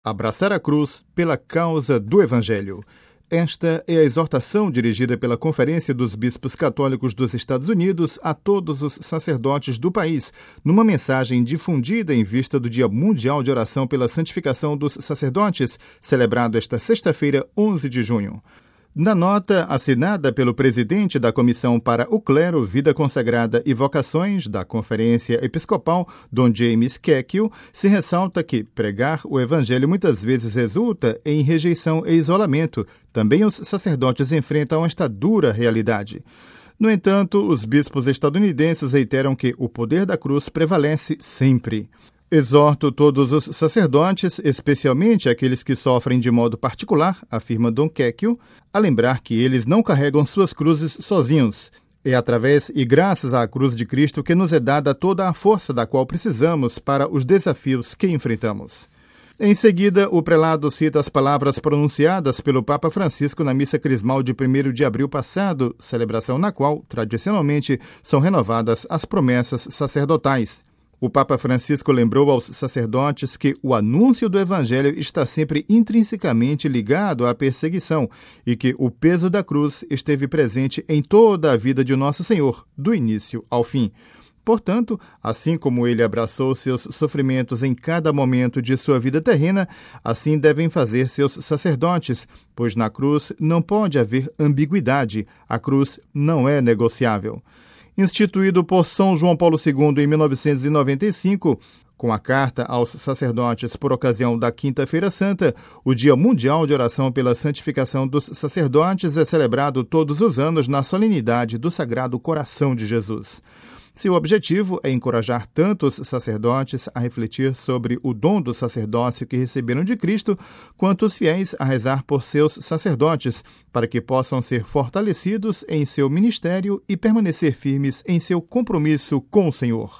Abraçar a cruz pela causa do Evangelho. Esta é a exortação dirigida pela Conferência dos Bispos Católicos dos Estados Unidos a todos os sacerdotes do país, numa mensagem difundida em vista do Dia Mundial de Oração pela Santificação dos Sacerdotes, celebrado esta sexta-feira, 11 de junho. Na nota assinada pelo presidente da Comissão para o Clero, Vida Consagrada e Vocações da Conferência Episcopal, Dom James Kekiel, se ressalta que pregar o Evangelho muitas vezes resulta em rejeição e isolamento. Também os sacerdotes enfrentam esta dura realidade. No entanto, os bispos estadunidenses reiteram que o poder da cruz prevalece sempre. Exorto todos os sacerdotes, especialmente aqueles que sofrem de modo particular, afirma Dom Kekiel, a lembrar que eles não carregam suas cruzes sozinhos. É através e graças à cruz de Cristo que nos é dada toda a força da qual precisamos para os desafios que enfrentamos. Em seguida, o prelado cita as palavras pronunciadas pelo Papa Francisco na missa crismal de 1º de abril passado, celebração na qual, tradicionalmente, são renovadas as promessas sacerdotais. O Papa Francisco lembrou aos sacerdotes que o anúncio do Evangelho está sempre intrinsecamente ligado à perseguição e que o peso da cruz esteve presente em toda a vida de Nosso Senhor, do início ao fim. Portanto, assim como ele abraçou seus sofrimentos em cada momento de sua vida terrena, assim devem fazer seus sacerdotes, pois na cruz não pode haver ambiguidade, a cruz não é negociável. Instituído por São João Paulo II em 1995, com a Carta aos Sacerdotes por ocasião da Quinta-feira Santa, o Dia Mundial de Oração pela Santificação dos Sacerdotes é celebrado todos os anos na solenidade do Sagrado Coração de Jesus. Seu objetivo é encorajar tanto os sacerdotes a refletir sobre o dom do sacerdócio que receberam de Cristo, quanto os fiéis a rezar por seus sacerdotes, para que possam ser fortalecidos em seu ministério e permanecer firmes em seu compromisso com o Senhor.